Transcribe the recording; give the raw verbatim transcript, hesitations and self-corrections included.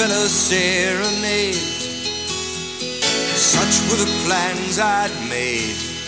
and a serenade. Such were the plans I'd made.